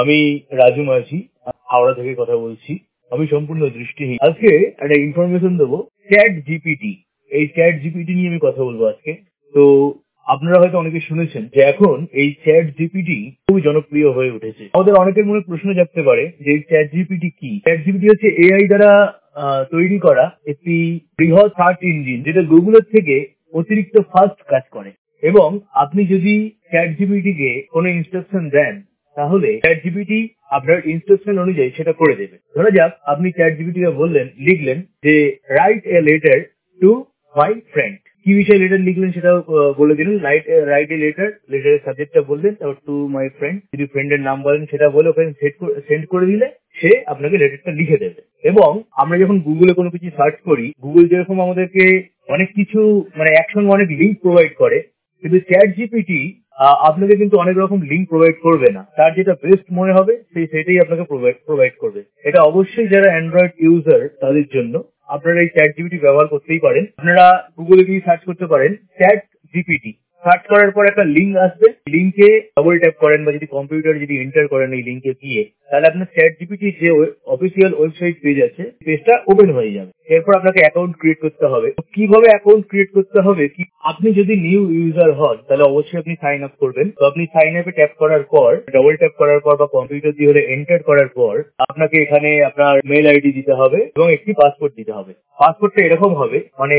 আমি রাজু মাঝি, হাওড়া থেকে কথা বলছি। আমি সম্পূর্ণ দৃষ্টিহীন। আজকে একটা ইনফরমেশন দেবো চ্যাট জিপিটি। এই চ্যাট জিপিটি নিয়ে আমি কথা বলবো আজকে। তো আপনারা হয়তো অনেকে শুনেছেন যে এখন এই চ্যাট জিপিটি খুবই জনপ্রিয় হয়ে উঠেছে। আমাদের অনেকের মনে প্রশ্ন জাগতে পারে যে এই চ্যাট জিপিটি কি। চ্যাট জিপিটি হচ্ছে এআই দ্বারা তৈরি করা একটি বৃহৎ সার্চ ইঞ্জিন, যেটা গুগলের থেকে অতিরিক্ত ফাস্ট কাজ করে। এবং আপনি যদি চ্যাট জিপিটিকে কোনো ইনস্ট্রাকশন দেন, তাহলে চ্যাট জিপিটি আপনার ইনস্ট্রাকশন অনুযায়ী সেটা করে দেবে। ধরা যাক আপনি চ্যাট জিপিটিকে লিখলেন যে write a letter to my friend. কি বিষয়ে লেটার লিখলেন সেটাও বলে দিলেন। রাইট এ লেটার, লেটারের সাবজেক্টটা বললেন, তারপর টু মাই ফ্রেন্ড, যদি ফ্রেন্ডের নাম বলেন সেটা বলে ওখানে সেন্ড করে দিলে সে আপনাকে লেটারটা লিখে দেবে। এবং আমরা যখন গুগলে কোনো কিছু সার্চ করি, গুগল যেরকম আমাদেরকে অনেক কিছু একসঙ্গে অনেক লিঙ্ক প্রোভাইড করে, কিন্তু চ্যাট জিপিটি আপনাকে কিন্তু অনেক রকম লিঙ্ক প্রোভাইড করবে না। তার যেটা বেস্ট মনে হবে সেটাই আপনাকে প্রোভাইড করবে। এটা অবশ্যই যারা অ্যান্ড্রয়েড ইউজার তাদের জন্য। আপনারা এই চ্যাট জিপিটি ব্যবহার করতেই পারেন। আপনারা গুগলে গিয়ে সার্চ করতে পারেন চ্যাট জিপিটি। সার্চ করার পর একটা লিঙ্ক আসবে, লিঙ্কে ডবল ট্যাপ করেন বা যদি কম্পিউটার যদি এন্টার করেন এই লিঙ্কে গিয়ে, তাহলে আপনার চ্যাট জিপিটি যে অফিসিয়াল ওয়েবসাইট পেজ আছে পেজটা ওপেন হয়ে যাবে। এরপর আপনাকে অ্যাকাউন্ট ক্রিয়েট করতে হবে। কিভাবে অ্যাকাউন্ট ক্রিয়েট করতে হবে, আপনি যদি নিউ ইউজার হন তাহলে অবশ্যই আপনি সাইন আপ করবেন। তো আপনি সাইন আপে ট্যাপ করার পর, ডবল ট্যাপ করার পর বা কম্পিউটার দিয়ে হলে এন্টার করার পর আপনাকে এখানে আপনার মেল আইডি দিতে হবে এবং একটি পাসপোর্ট দিতে হবে। পাসপোর্টটা এরকম হবে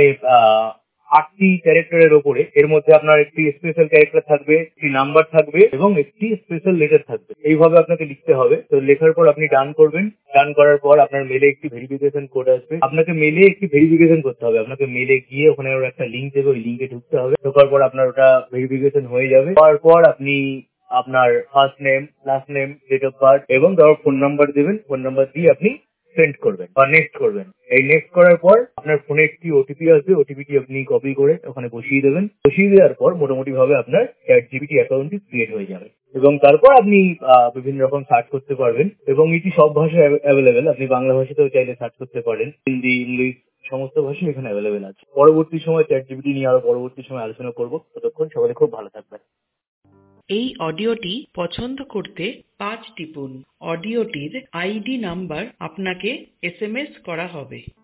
8টি ক্যারেক্টারের ওপরে। এর মধ্যে আপনার একটি স্পেশাল ক্যারেক্টার থাকবে, একটি নাম্বার থাকবে এবং একটি স্পেশাল লেটার থাকবে। এইভাবে আপনাকে লিখতে হবে। তো লেখার পর আপনি ডান করবেন। ডান করার পর আপনার মেলে একটি ভেরিফিকেশন কোড আসবে। আপনাকে মেলে একটি ভেরিফিকেশন করতে হবে। আপনাকে মেলে গিয়ে ওখানে ওর একটা লিঙ্ক দেবে, ওই লিঙ্কে ঢুকতে হবে। ঢোকার পর আপনার ওটা ভেরিফিকেশন হয়ে যাবে। তারপর আপনি আপনার first name, last name, date of birth এবং তারপর ফোন নাম্বার দেবেন। ফোন নাম্বার দিয়ে আপনি সেন্ড করবেন বা নেক্সট করবেন। এই নেক্সট করার পর আপনার ফোনে একটি ওটিপি আসবে। ওটিপিটি আপনি কপি করে ওখানে বসিয়ে দেবেন। বসিয়ে দেওয়ার পর মোটামুটি ভাবে আপনার চ্যাট জিপিটি অ্যাকাউন্টটি ক্রিয়েট হয়ে যাবে। এবং তারপর আপনি বিভিন্ন রকম সার্চ করতে পারবেন এবং এটি সব ভাষায় অ্যাভেলেবেল। আপনি বাংলা ভাষাতেও চাইলে সার্চ করতে পারেন, হিন্দি, ইংলিশ সমস্ত ভাষাই এখানে অ্যাভেলেবেল আছে। পরবর্তী সময় চ্যাট জিপিটি নিয়ে আরো পরবর্তী সময় আলোচনা করবো। ততক্ষণ সকলে খুব ভালো থাকবেন। এই অডিওটি পছন্দ করতে 5 টিপুন। অডিওটির আইডি নাম্বার আপনাকে এসএমএস করা হবে।